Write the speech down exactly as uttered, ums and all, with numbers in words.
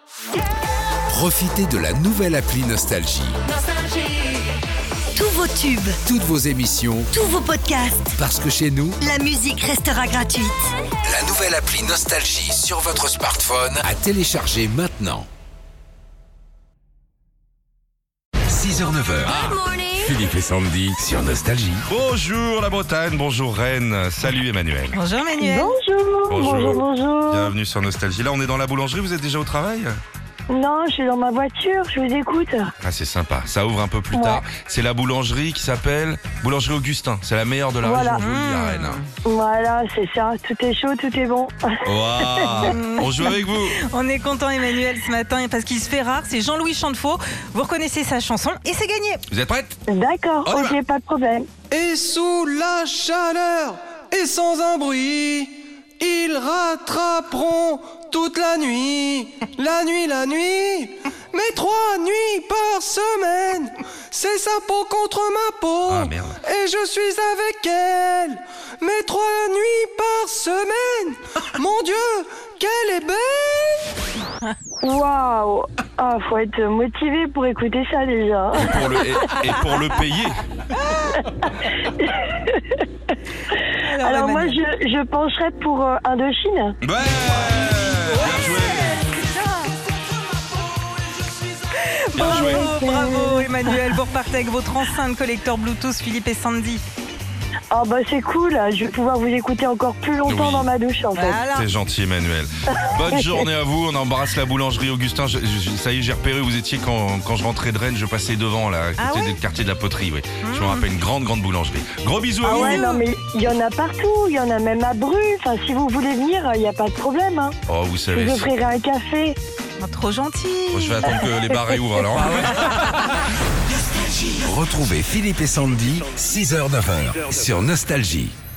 Profitez de la nouvelle appli Nostalgie. Tous vos tubes, Toutes vos émissions, tous vos podcasts, parce que chez nous, la musique restera gratuite. la nouvelle appli Nostalgie sur votre smartphone à télécharger maintenant. six heures neuf heures. Philippe et Sandy sur Nostalgie. Bonjour la Bretagne, bonjour Rennes, salut Emmanuel. Bonjour Manuel. Bonjour, Bonjour. bonjour, bonjour. Bienvenue sur Nostalgie. Là on est dans la boulangerie, vous êtes déjà au travail? Non, je suis dans ma voiture, je vous écoute. Ah c'est sympa, ça ouvre un peu plus Ouais. tard. C'est la boulangerie qui s'appelle Boulangerie Augustin, c'est la meilleure de la Voilà. région, je vous le dis à Rennes. Voilà, c'est ça, tout est chaud, tout est bon. Waouh, on joue avec vous. On est content Emmanuel ce matin parce qu'il se fait rare, c'est Jean-Louis Chantefaux. Vous reconnaissez sa chanson et c'est gagné. Vous êtes prête? D'accord, On y va. ok, pas de problème. Et sous la chaleur et sans un bruit, ils rattraperont toute la nuit, la nuit, la nuit. Mais trois nuits par semaine, c'est sa peau contre ma peau. Ah, merde. Et je suis avec elle. Mais trois nuits par semaine, mon Dieu, qu'elle est belle. Waouh. Ah, faut être motivé pour écouter ça déjà. Et pour le, et, et pour le payer. Alors moi, Emmanuel. je, je pencherais pour euh, Indochine. Ouais, bien joué. Bien joué. Bravo, bravo Emmanuel, vous repartez avec votre enceinte collecteur Bluetooth Philippe et Sandy. Ah bah c'est cool, je vais pouvoir vous écouter encore plus longtemps Oui. dans ma douche en fait. Voilà. C'est gentil Emmanuel. Bonne journée à vous, on embrasse la boulangerie Augustin. Je- je- ça y est, j'ai repéré où vous étiez quand, quand je rentrais de Rennes, je passais devant là, à côté Ah ouais du quartier de la poterie. Oui. Je me rappelle, une grande grande boulangerie. Gros bisous à Ah vous. ouais, non mais il y en a partout, il y en a même à Bru. Enfin, si vous voulez venir, il n'y a pas de problème. Hein. Oh, vous Je savez, vous si- offrirai un café. Oh, trop gentil. oh, je vais attendre que les bars réouvrent alors. Retrouvez Philippe et Sandy, six heures neuf heures sur Nostalgie.